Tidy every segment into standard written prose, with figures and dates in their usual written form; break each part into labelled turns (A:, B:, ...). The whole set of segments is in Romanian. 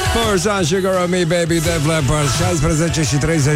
A: More Sugar on Me, Baby, Def Leppard. 16 și 30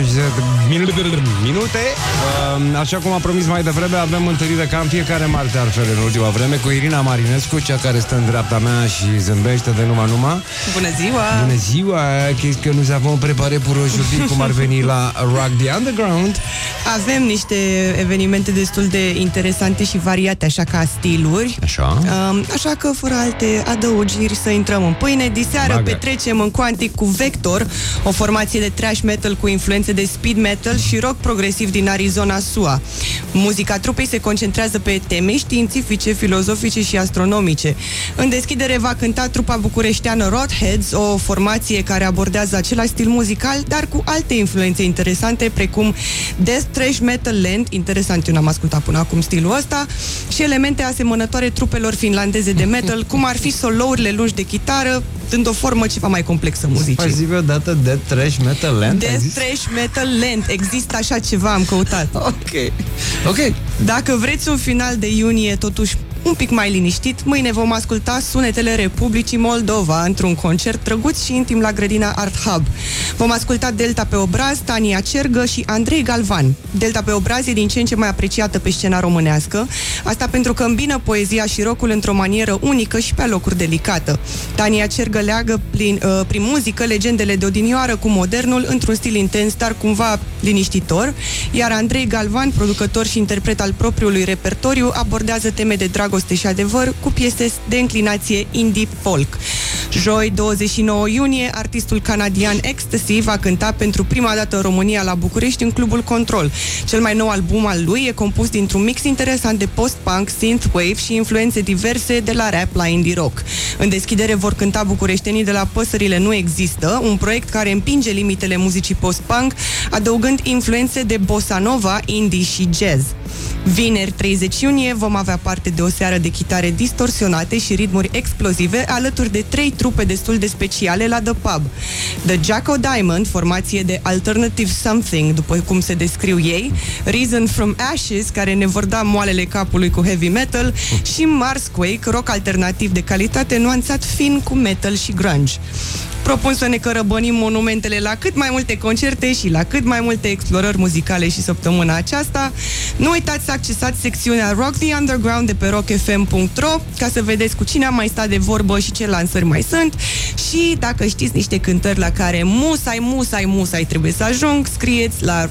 A: minute. Așa cum am promis mai devreme, avem întâlnire ca în fiecare marți, altfel, în ultima vreme, cu Irina Marinescu, cea care stă în dreapta mea și zâmbește de numai.
B: Bună ziua!
A: Bună ziua! Qu'est-ce que nous avons préparé pour aujourd'hui, cum ar veni la Rock the Underground?
B: Avem niște evenimente destul de interesante și variate, așa ca stiluri. Așa că, fără alte adăugiri, să intrăm în pâine. Diseară petrecem în Quantic cu Vector, o formație de thrash metal cu influențe de speed metal și rock progresiv din Arizona, SUA. Muzica trupei se concentrează pe teme științifice, filozofice și astronomice. În deschidere va cânta trupa bucureșteană Rotheads, o formație care abordează același stil muzical, dar cu alte influențe interesante, precum death thrash metal lent, interesant, eu n-am ascultat până acum stilul ăsta, și elemente asemănătoare trupelor finlandeze de metal, cum ar fi solourile lungi de chitară, dând o formă ceva mai complexă muzicii.
A: Mai zi o dată, death thrash metal lent?
B: Death thrash metal lent. Există așa ceva, am căutat.
A: Ok.
B: Dacă vreți un final de iunie totuși un pic mai liniștit, mâine vom asculta sunetele Republicii Moldova într-un concert drăguț și intim la grădina Art Hub. Vom asculta Delta pe obraz, Tania Cergă și Andrei Galvan. Delta pe obraz e din ce în ce mai apreciată pe scena românească, asta pentru că îmbină poezia și rock-ul într-o manieră unică și pe locuri delicată. Tania Cergă leagă prin muzică legendele de odinioară cu modernul într-un stil intens, dar cumva liniștitor, iar Andrei Galvan, producător și interpret al propriului repertoriu, abordează teme de dragoste și adevăr cu piese de înclinație indie folk. Joi, 29 iunie, artistul canadian Ecstasy va cânta pentru prima dată în România la București în Clubul Control. Cel mai nou album al lui e compus dintr-un mix interesant de post-punk, synthwave și influențe diverse de la rap la indie rock. În deschidere vor cânta bucureștenii de la Păsările Nu Există, un proiect care împinge limitele muzicii post-punk, adăugând influențe de bossa nova, indie și jazz. Vineri, 30 iunie, vom avea parte de o seară de chitare distorsionate și ritmuri explozive alături de 3 trupe destul de speciale la The Pub. The Jacko Diamond, formație de alternative something, după cum se descriu ei, Reason from Ashes, care ne vor da moalele capului cu heavy metal, și Marsquake, rock alternativ de calitate nuanțat fin cu metal și grunge. Propun să ne cărăbănim monumentele la cât mai multe concerte și la cât mai multe explorări muzicale și săptămâna aceasta. Nu uitați să accesați secțiunea Rock the Underground de pe rockfm.ro ca să vedeți cu cine am mai stat de vorbă și ce lansări mai sunt. Și dacă știți niște cântări la care musai trebuie să ajung, scrieți la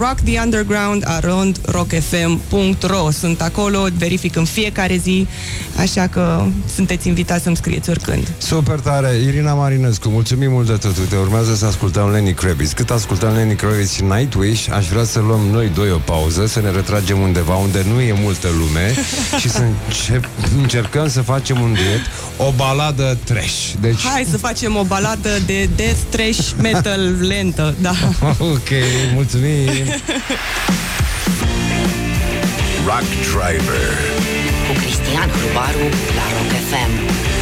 B: rocktheunderground@rockfm.ro. Sunt acolo, verific în fiecare zi, așa că sunteți invitați să-mi scrieți oricând.
A: Super tare! Irina Marinescu, mulțumim mult de tot. Te urmează să ascultăm Lenny Kravitz. Cât ascultăm Lenny Kravitz și Nightwish, aș vrea să luăm noi doi o pauză, să ne retragem undeva unde nu e multă lume și să încercăm să facem un duet, o baladă trash. Deci...
B: Hai să facem o baladă de death trash metal lentă, da.
A: Ok, mulțumim.
C: Rock Driver
D: cu Cristian Hrubaru la Rock FM.